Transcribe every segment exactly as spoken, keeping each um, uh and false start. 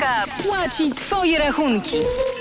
K płaci twoje rachunki.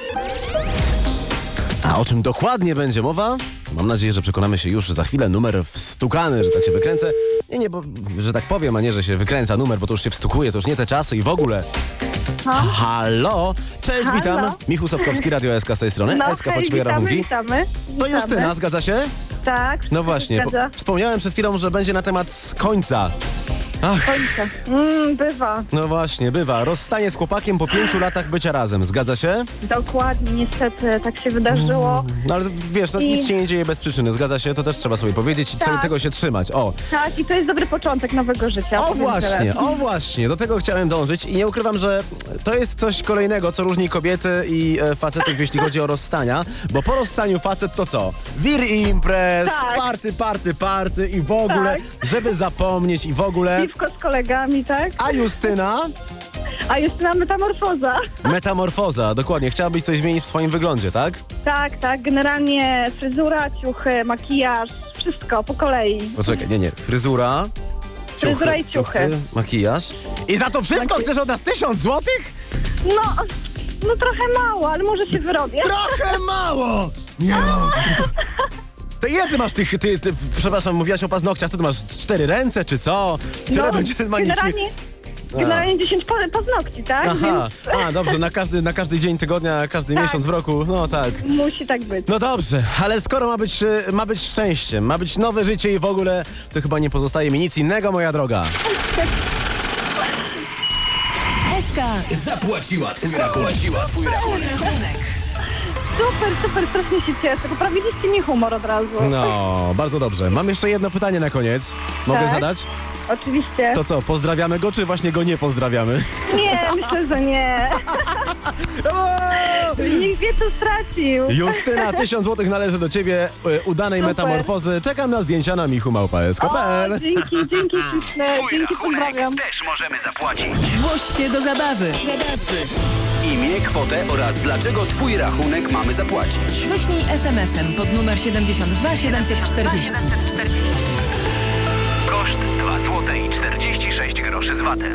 A o czym dokładnie będzie mowa? Mam nadzieję, że przekonamy się już za chwilę. Numer wstukany, że tak się wykręcę. Nie, nie, bo, że tak powiem, a nie, że się wykręca numer, bo to już się wstukuje, to już nie te czasy i w ogóle. No. Halo, cześć, Halo. witam. Michał Sapkowski, Radio S K z tej strony. No S K hej, po twoje witamy, rachunki. witamy, To witamy. Justyna, zgadza się? Tak. No właśnie, po, Zgadza. wspomniałem przed chwilą, że będzie na temat z końca. Ach, Końca. Mm, bywa. no właśnie, bywa. Rozstanie z chłopakiem po pięciu latach bycia razem. Zgadza się? Dokładnie, niestety tak się wydarzyło. No ale wiesz, no, I- nic się nie dzieje bez przyczyny. Zgadza się? To też trzeba sobie powiedzieć i Tak. tego się trzymać. O, Tak, i to jest dobry początek nowego życia. O powiem właśnie, tyle. o właśnie, do tego chciałem dążyć i nie ukrywam, że to jest coś kolejnego, co różni kobiety i e, facetów, jeśli chodzi o rozstania, bo po rozstaniu facet to co? Wir i imprez, Tak. party, party, party i w ogóle, żeby zapomnieć i w ogóle. Piwko z kolegami, tak? A Justyna? A Justyna metamorfoza. Metamorfoza, dokładnie. Chciałabyś coś zmienić w swoim wyglądzie, tak? Tak, tak, generalnie fryzura, ciuchy, makijaż, wszystko po kolei. Poczekaj, nie, nie. Fryzura, ciuchy, Fryzura i ciuchy. makijaż. I za to wszystko Maki- chcesz od nas tysiąc złotych? No, no trochę mało, ale może się wyrobię. Trochę mało! Nie no. To ile ty masz tych, ty, ty, przepraszam, mówiłaś o paznokciach, to ty masz cztery ręce, czy co? Tyle No, będzie ten manikir. generalnie, generalnie dziesięć pa- paznokci, tak? Aha, Więc a dobrze, na każdy, na każdy dzień tygodnia, każdy Tak. miesiąc w roku, no tak. musi tak być. No dobrze, ale skoro ma być, y, ma być szczęściem, ma być nowe życie i w ogóle, to chyba nie pozostaje mi nic innego, moja droga. S K Zapłaciła twój zapłaciła twój rachunek. rachunek. Super, super, strasznie się cieszę. Poprawiliście mi humor od razu. No, bardzo dobrze. Mam jeszcze jedno pytanie na koniec. Mogę Tak. zadać? Oczywiście. To co, pozdrawiamy go, czy właśnie go nie pozdrawiamy? Nie, myślę, że nie. Nikt wie, co stracił. Justyna, tysiąc złotych należy do ciebie, y, udanej Super. metamorfozy. Czekam na zdjęcia na michu małpa s k kropka p l. O, dzięki, dzięki, śliczne. Twój Dzięki, rachunek pozdrawiam. też możemy zapłacić. Zgłoś się do zabawy. Zabawy. Imię, kwotę oraz dlaczego twój rachunek mamy zapłacić. Wyślij es em esem pod numer siedemdziesiąt dwa siedemset czterdzieści. Koszt dwa złote i czterdzieści sześć groszy z vatem.